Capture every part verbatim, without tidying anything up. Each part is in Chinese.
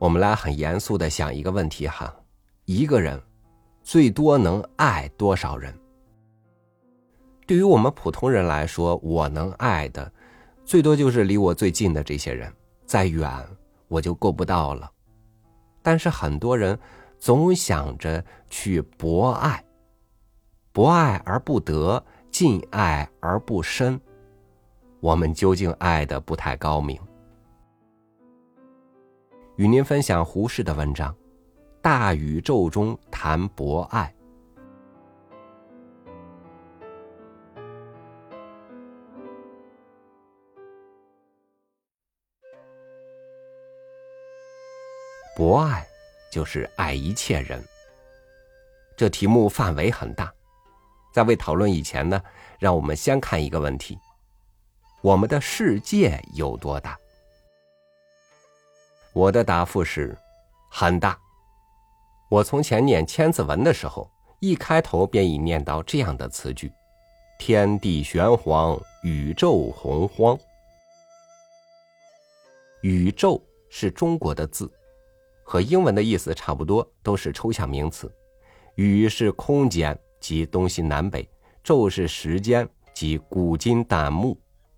我们来很严肃地想一个问题哈，一个人最多能爱多少人？对于我们普通人来说，我能爱的最多就是离我最近的这些人，再远我就够不到了。但是很多人总想着去博爱，博爱而不得，近爱而不深，我们究竟爱的不太高明。与您分享胡适的文章《大宇宙中谈博爱》。博爱就是爱一切人，这题目范围很大。在未讨论以前呢，让我们先看一个问题：我们的世界有多大？我的答复是很大。我从前念千字文的时候，一开头便已念到这样的词句：天地玄黄，宇宙洪荒。宇宙是中国的字，和英文的意思差不多，都是抽象名词。宇是空间，即东西南北；宙是时间，即古今旦暮。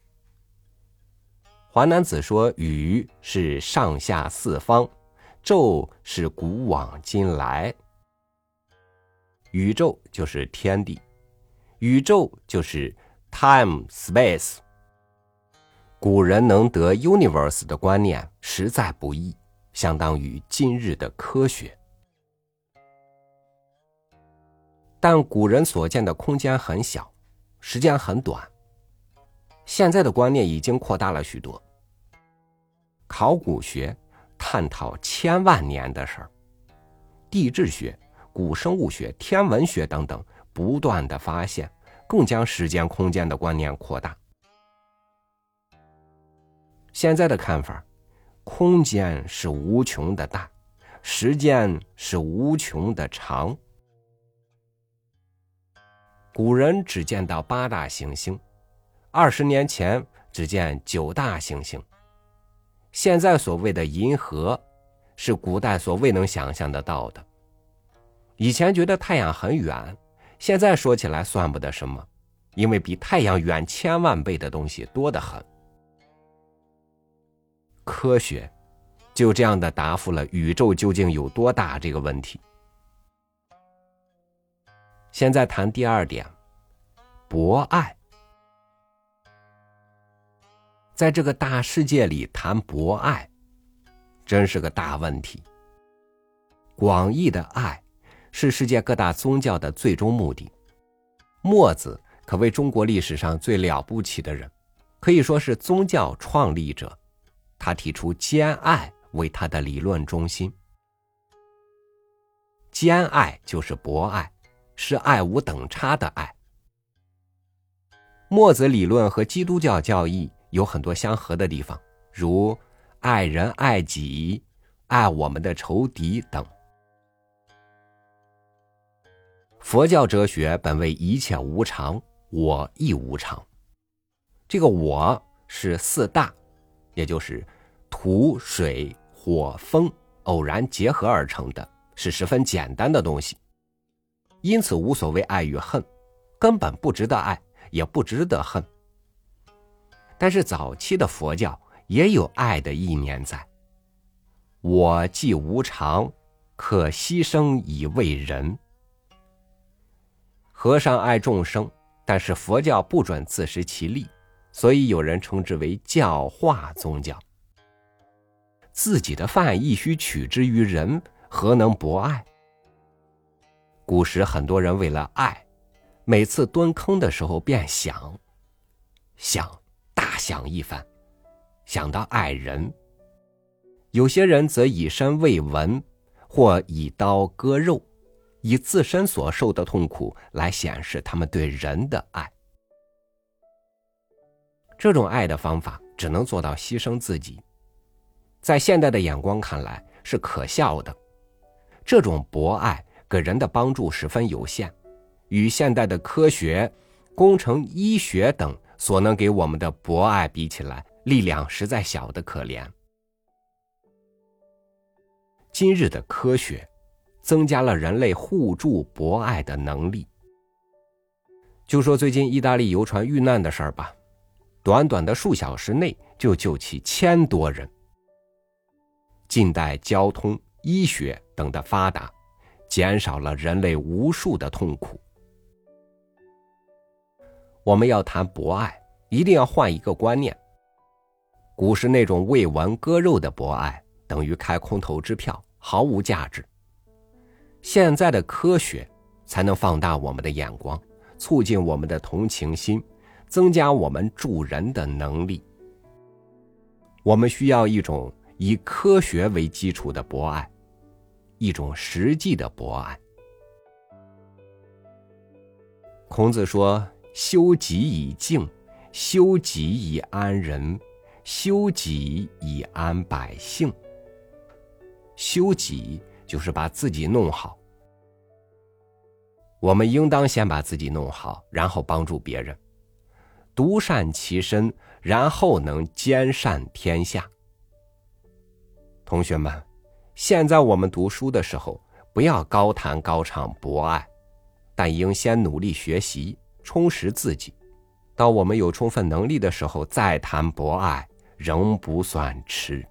华南子说宇是上下四方，宙是古往今来。宇宙就是天地，宇宙就是 time space。 古人能得 universe 的观念实在不易，相当于今日的科学。但古人所见的空间很小，时间很短，现在的观念已经扩大了许多。考古学探讨千万年的事儿，地质学、古生物学、天文学等等不断的发现，更将时间空间的观念扩大。现在的看法，空间是无穷的大，时间是无穷的长。古人只见到八大行星，二十年前只见九大行星。现在所谓的银河，是古代所未能想象得到的。以前觉得太阳很远，现在说起来算不得什么，因为比太阳远千万倍的东西多得很。科学就这样的答复了宇宙究竟有多大这个问题。现在谈第二点，博爱。在这个大世界里谈博爱，真是个大问题。广义的爱是世界各大宗教的最终目的。墨子可谓中国历史上最了不起的人，可以说是宗教创立者。他提出兼爱为他的理论中心。兼爱就是博爱，是爱无等差的爱。墨子理论和基督教教义有很多相合的地方，如爱人爱己、爱我们的仇敌等。佛教哲学本为一切无常，我亦无常。这个我是四大，也就是土、水、火、风偶然结合而成的，是十分简单的东西。因此无所谓爱与恨，根本不值得爱，也不值得恨。但是早期的佛教也有爱的意念在。我既无常，可牺牲以为人。和尚爱众生，但是佛教不准自食其力，所以有人称之为教化宗教。自己的饭亦须取之于人，何能博爱？古时很多人为了爱，每次蹲坑的时候便想想大想一番，想到爱人。有些人则以身喂蚊，或以刀割肉，以自身所受的痛苦来显示他们对人的爱。这种爱的方法只能做到牺牲自己，在现代的眼光看来是可笑的。这种博爱给人的帮助十分有限，与现代的科学、工程、医学等所能给我们的博爱比起来，力量实在小得可怜。 今日的科学增加了人类互助博爱的能力。就说最近意大利游船遇难的事儿吧，短短的数小时内就救起千多人。近代交通、医学等的发达，减少了人类无数的痛苦。我们要谈博爱，一定要换一个观念。古时那种为文割肉的博爱，等于开空头支票，毫无价值。现在的科学才能放大我们的眼光，促进我们的同情心，增加我们助人的能力。我们需要一种以科学为基础的博爱，一种实际的博爱。孔子说：修己以敬，修己以安人，修己以安百姓。修己就是把自己弄好，我们应当先把自己弄好，然后帮助别人，独善其身，然后能兼善天下。同学们，现在我们读书的时候，不要高谈高唱博爱，但应先努力学习，充实自己。到我们有充分能力的时候再谈博爱，仍不算迟。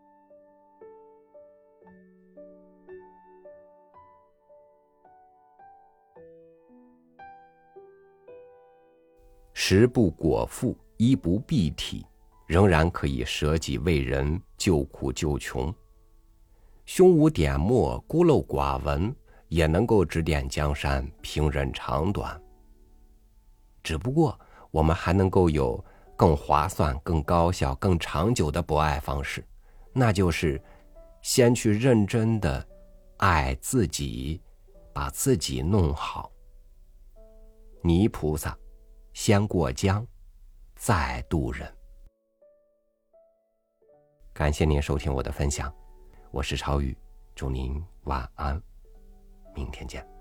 食不果腹，衣不蔽体，仍然可以舍己为人，救苦救穷。胸无点墨，孤陋寡闻，也能够指点江山，平任长短。只不过我们还能够有更划算、更高效、更长久的博爱方式，那就是先去认真的爱自己，把自己弄好。泥菩萨先过江，再渡人。感谢您收听我的分享，我是超宇，祝您晚安，明天见。